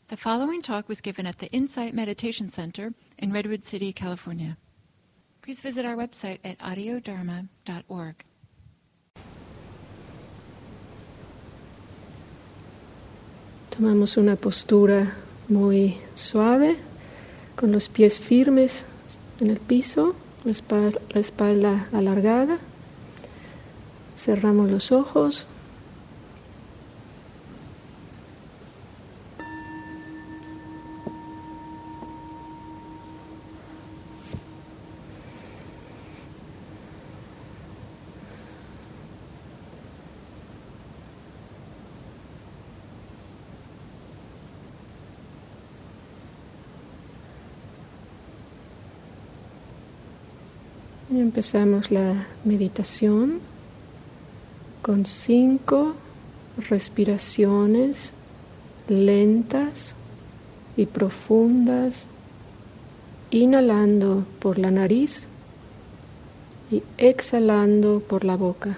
The following talk was given at the Insight Meditation Center in Redwood City, California. Please visit our website at audiodharma.org. Tomamos una postura muy suave, con los pies firmes en el piso, la espalda alargada. Cerramos los ojos. Y empezamos la meditación con 5 respiraciones lentas y profundas, inhalando por la nariz y exhalando por la boca.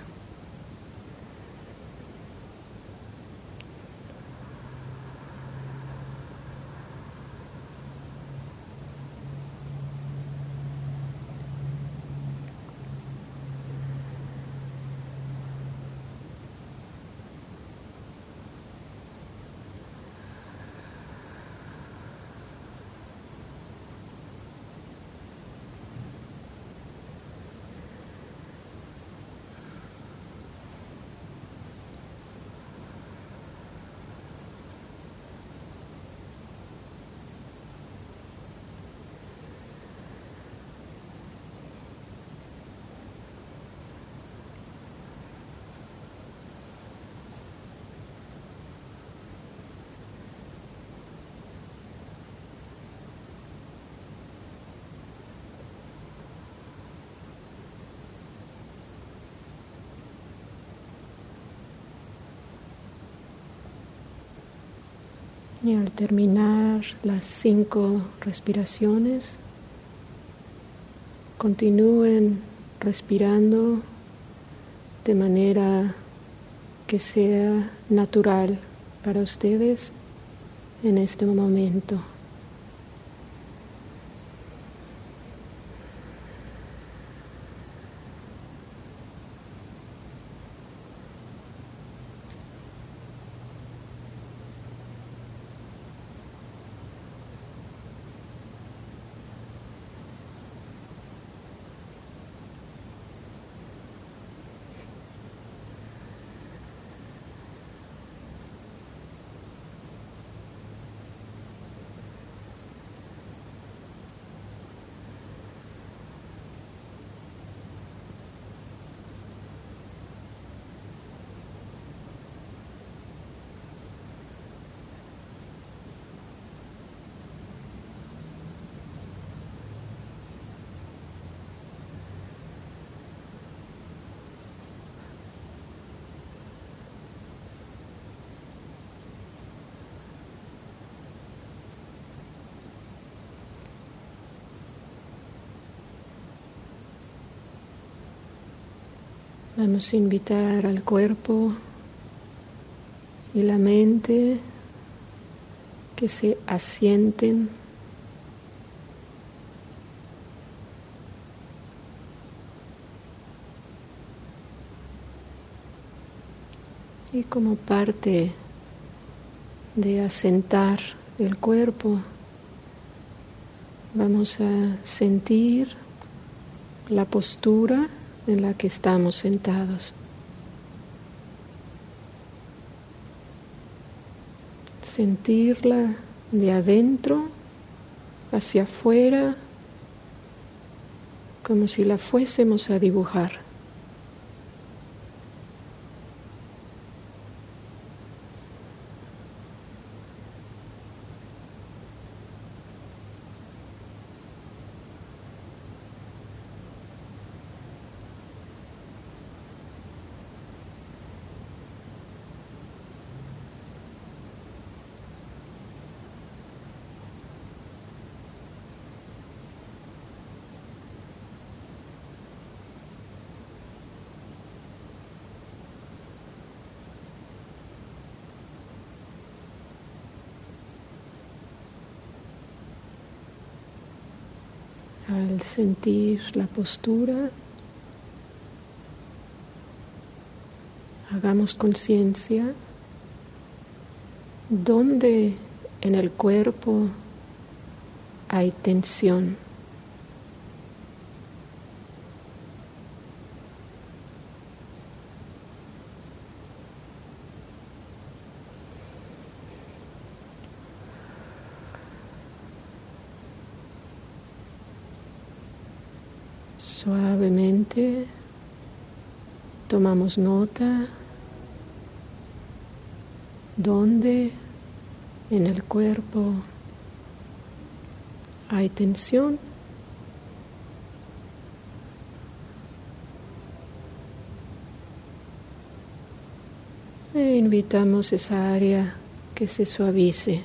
Y al terminar las 5 respiraciones, continúen respirando de manera que sea natural para ustedes en este momento. Vamos a invitar al cuerpo y la mente que se asienten y como parte de asentar el cuerpo vamos a sentir la postura en la que estamos sentados. Sentirla de adentro hacia afuera, como si la fuésemos a dibujar. Al sentir la postura, hagamos conciencia dónde en el cuerpo hay tensión. Suavemente tomamos nota dónde en el cuerpo hay tensión. E invitamos esa área que se suavice.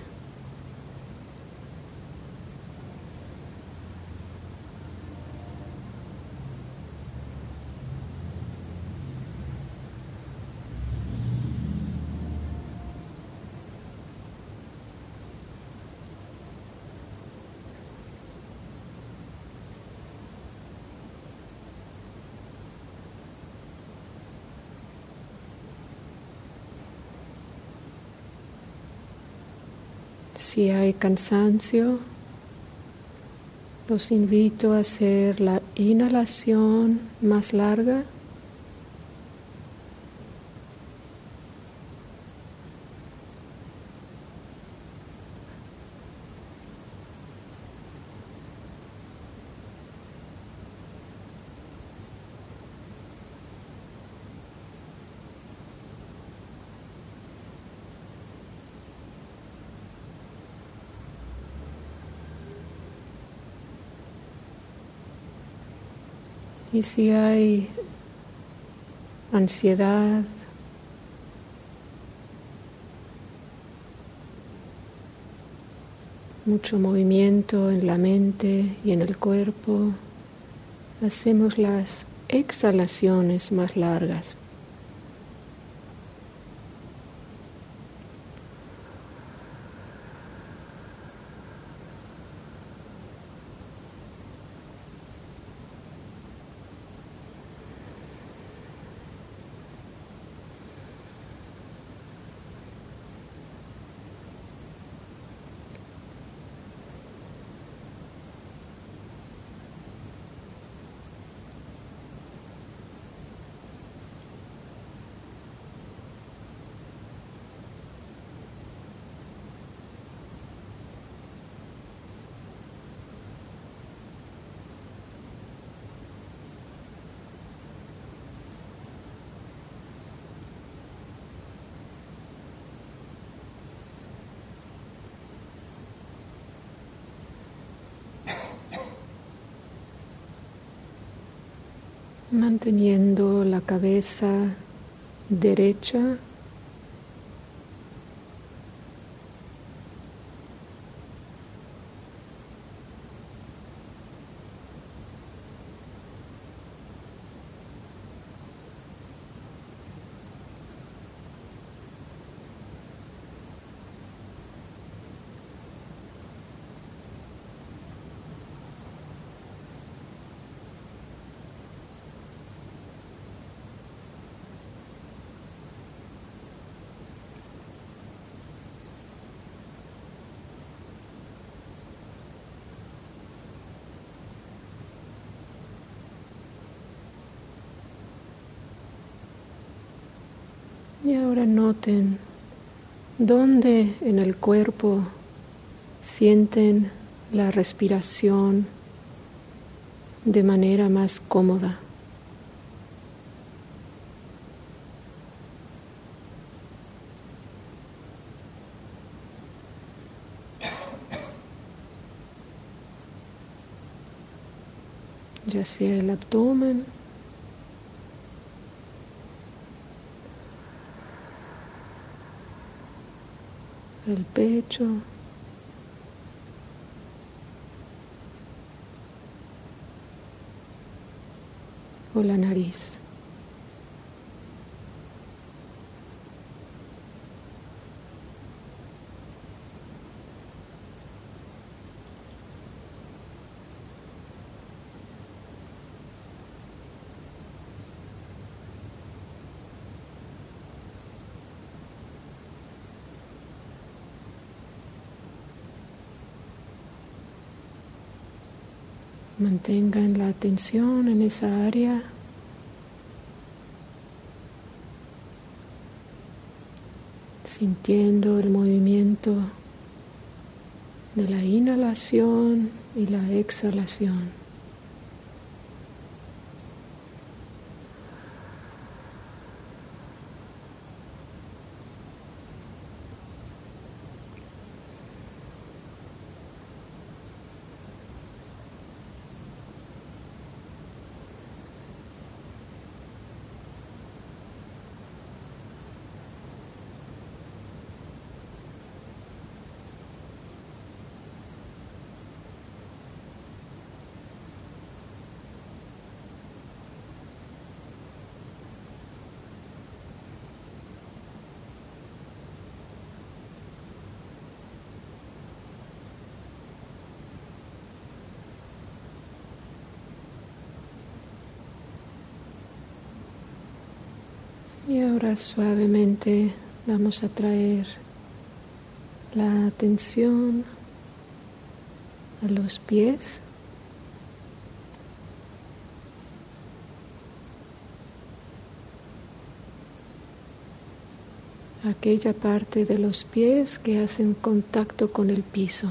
Si hay cansancio, los invito a hacer la inhalación más larga y si hay ansiedad, mucho movimiento en la mente y en el cuerpo, hacemos las exhalaciones más largas. Manteniendo la cabeza derecha, y ahora noten dónde en el cuerpo sienten la respiración de manera más cómoda. Ya sea el abdomen, el pecho, o la nariz. Mantengan la atención en esa área. Sintiendo el movimiento de la inhalación y la exhalación. Y ahora suavemente vamos a traer la atención a los pies. Aquella parte de los pies que hacen contacto con el piso.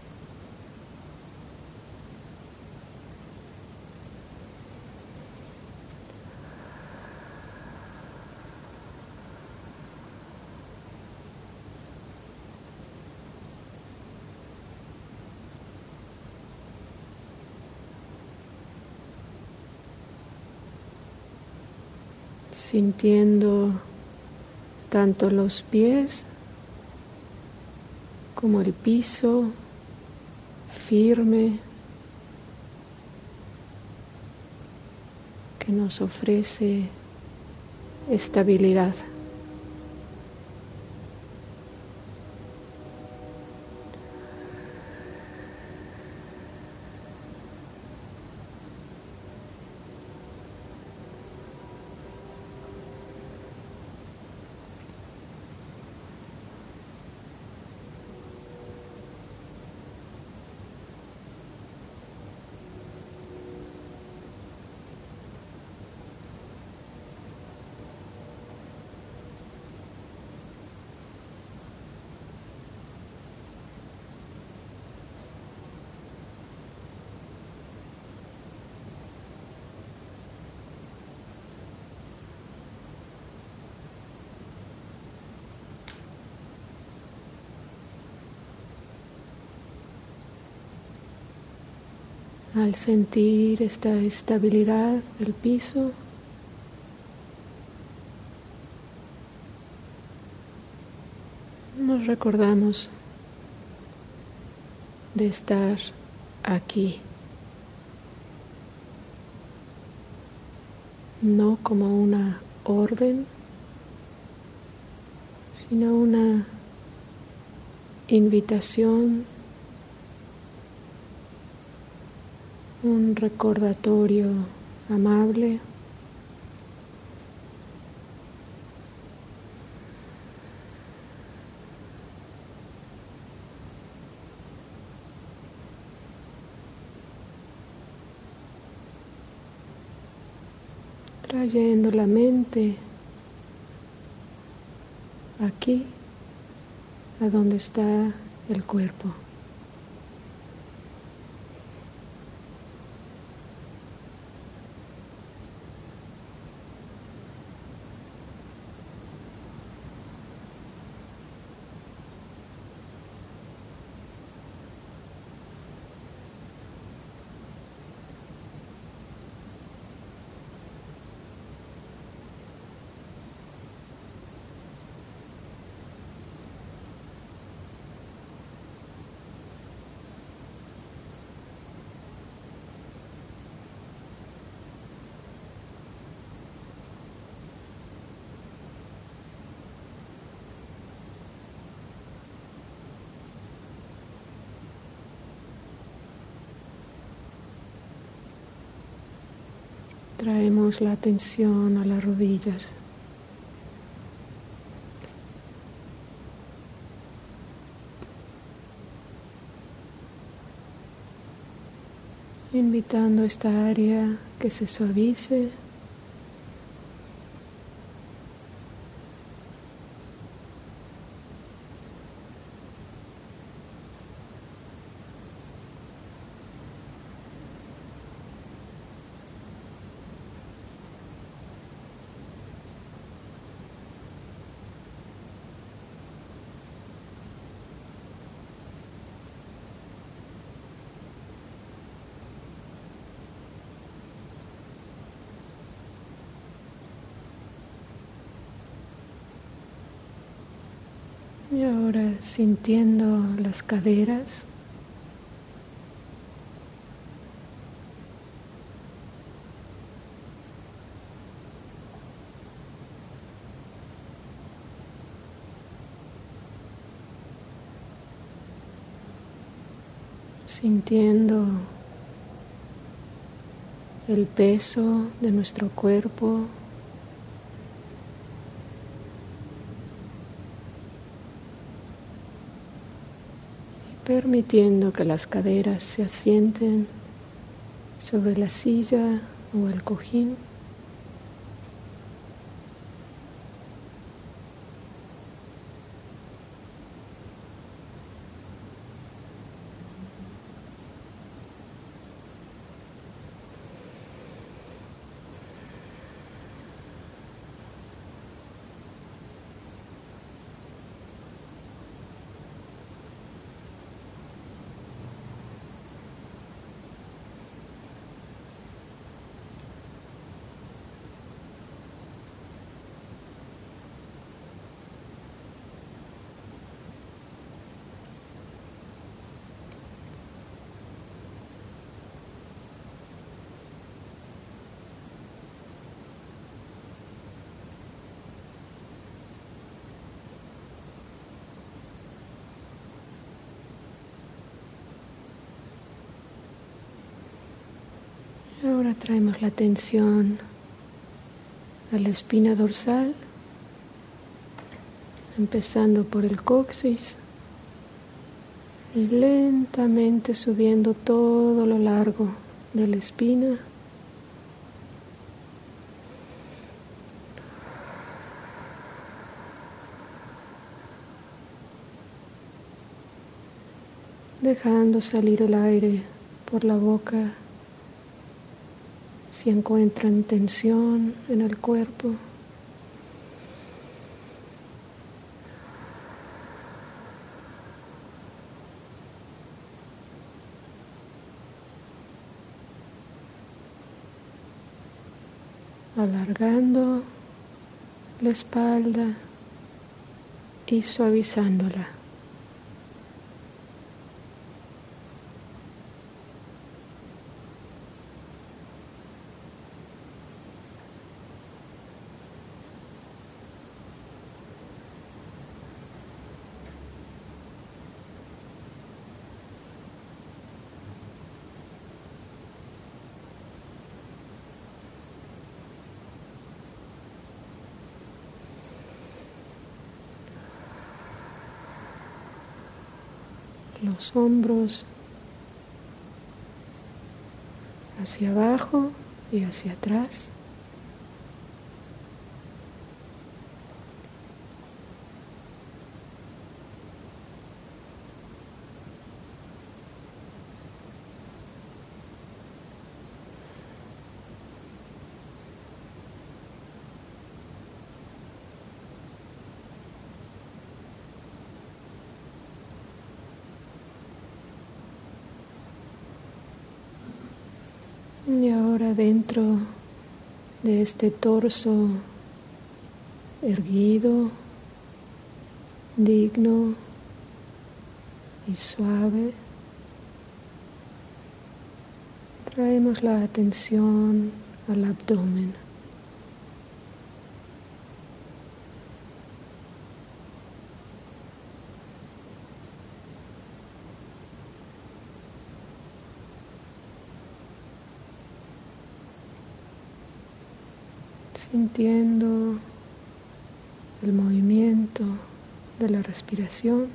Sintiendo tanto los pies como el piso firme que nos ofrece estabilidad. Al sentir esta estabilidad del piso, nos recordamos de estar aquí, no como una orden, sino una invitación, un recordatorio amable trayendo la mente aquí, a donde está el cuerpo. Traemos la atención a las rodillas. invitando esta área que se suavice. Y ahora sintiendo las caderas, sintiendo el peso de nuestro cuerpo, permitiendo que las caderas se asienten sobre la silla o el cojín. Ahora traemos la atención a la espina dorsal, empezando por el coxis y lentamente subiendo todo lo largo de la espina. Dejando salir el aire por la boca si encuentran tensión en el cuerpo. Alargando la espalda y suavizándola. Los hombros hacia abajo y hacia atrás. Y ahora dentro de este torso erguido, digno y suave, traemos la atención al abdomen. Sintiendo el movimiento de la respiración.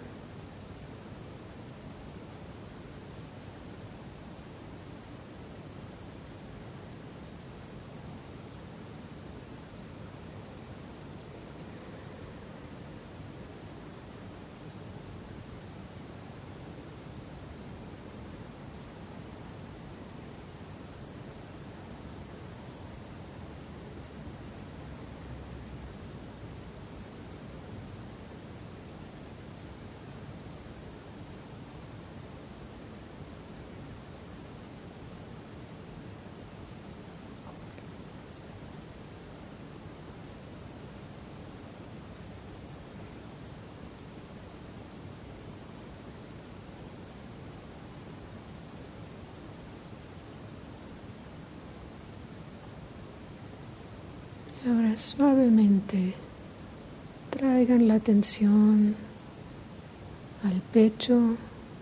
Y ahora suavemente traigan la atención al pecho,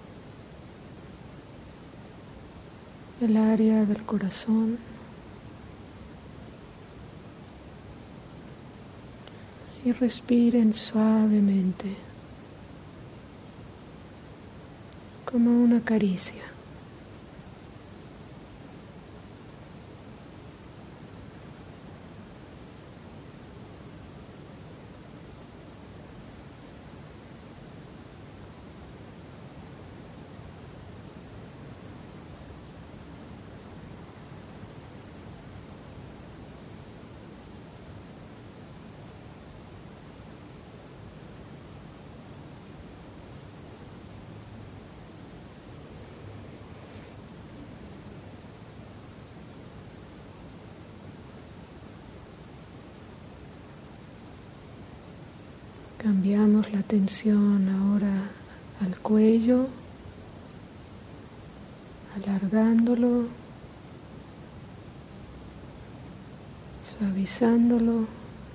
el área del corazón. Y respiren suavemente, como una caricia. Cambiamos la atención ahora al cuello, alargándolo, suavizándolo.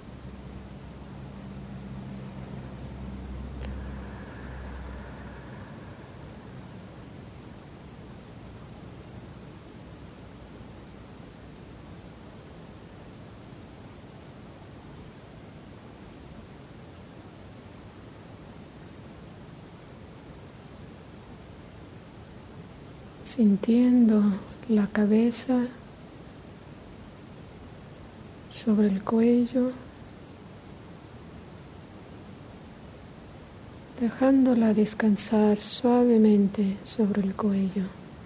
Sintiendo la cabeza sobre el cuello, dejándola descansar suavemente sobre el cuello.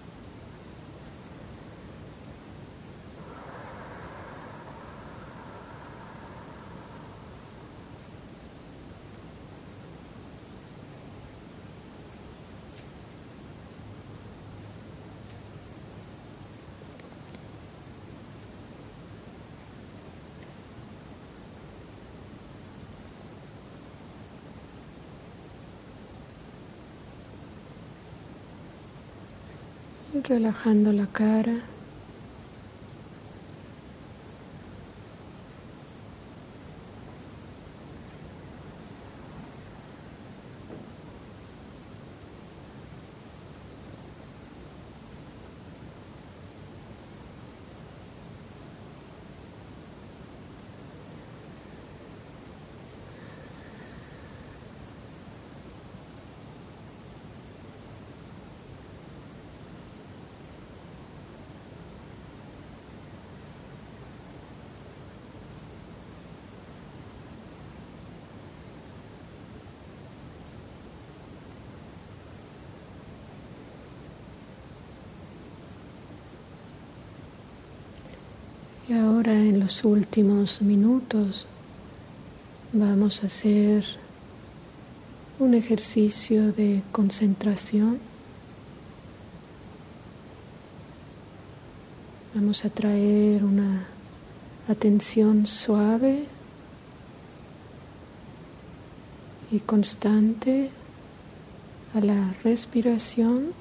Relajando la cara, y ahora en los últimos minutos vamos a hacer un ejercicio de concentración. Vamos a traer una atención suave y constante a la respiración.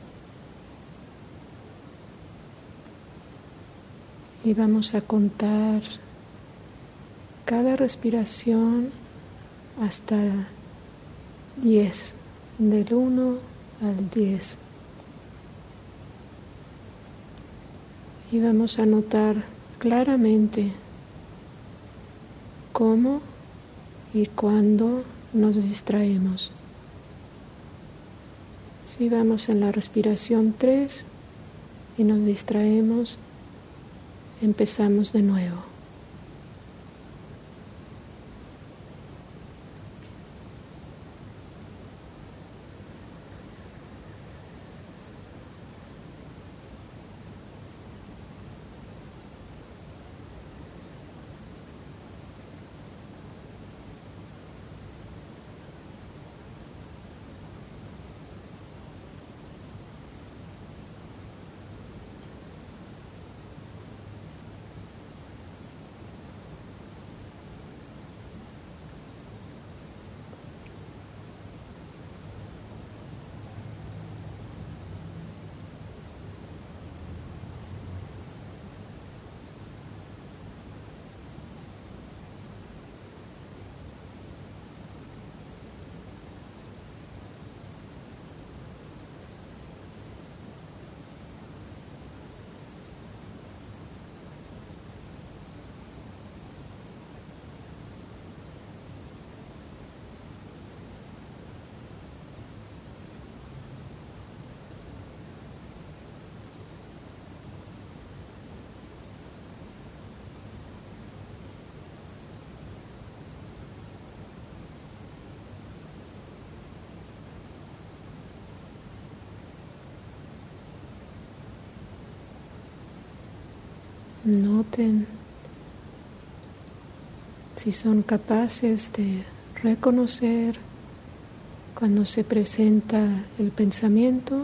Y vamos a contar cada respiración hasta 10, del 1 al 10. Y vamos a notar claramente cómo y cuándo nos distraemos. Si vamos en la respiración 3 y nos distraemos, empezamos de nuevo. Noten si son capaces de reconocer cuando se presenta el pensamiento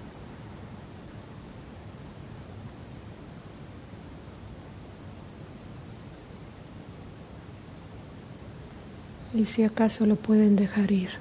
y si acaso lo pueden dejar ir.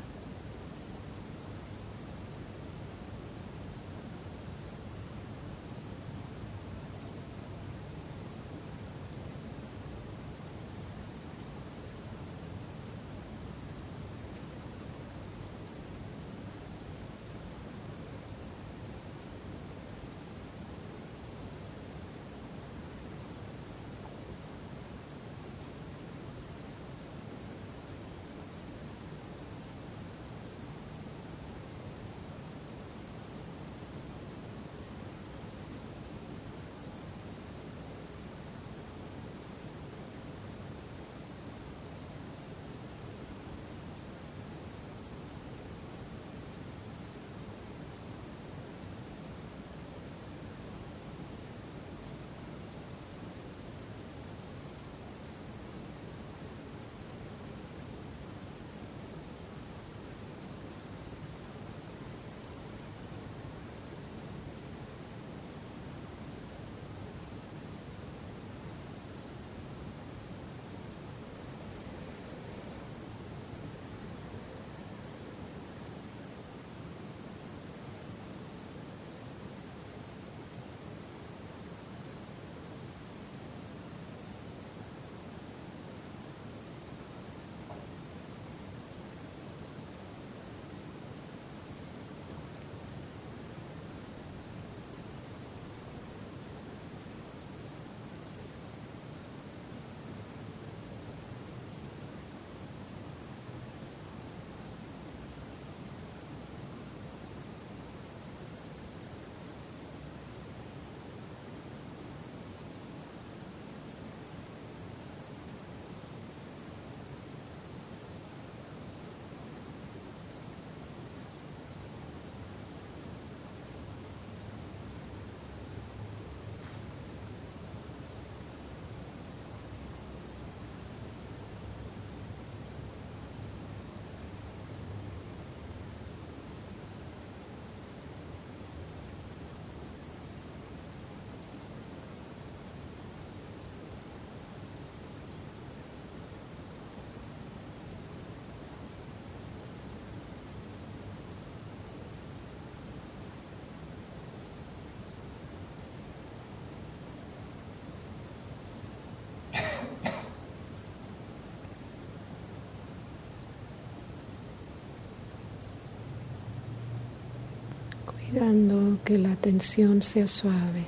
Cuidando que la tensión sea suave.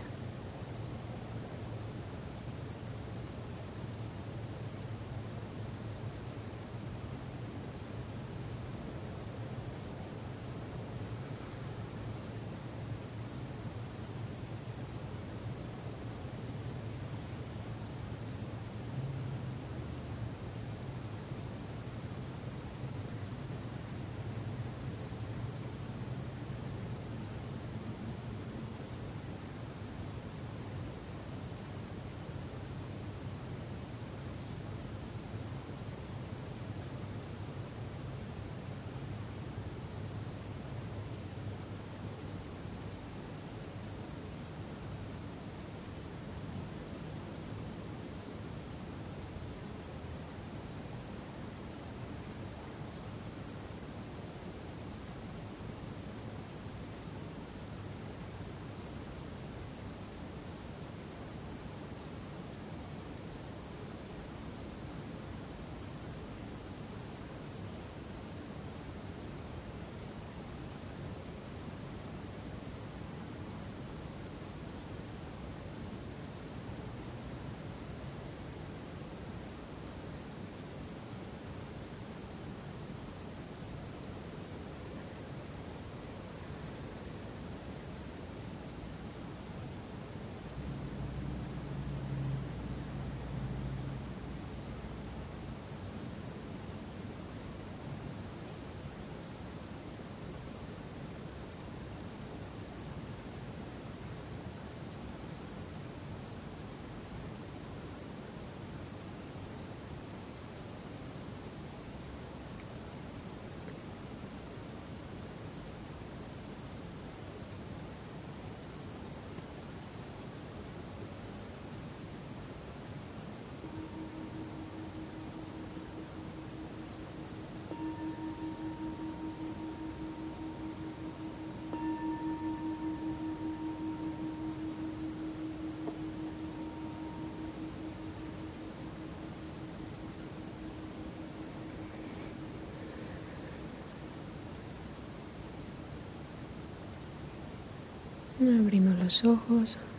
Abrimos los ojos.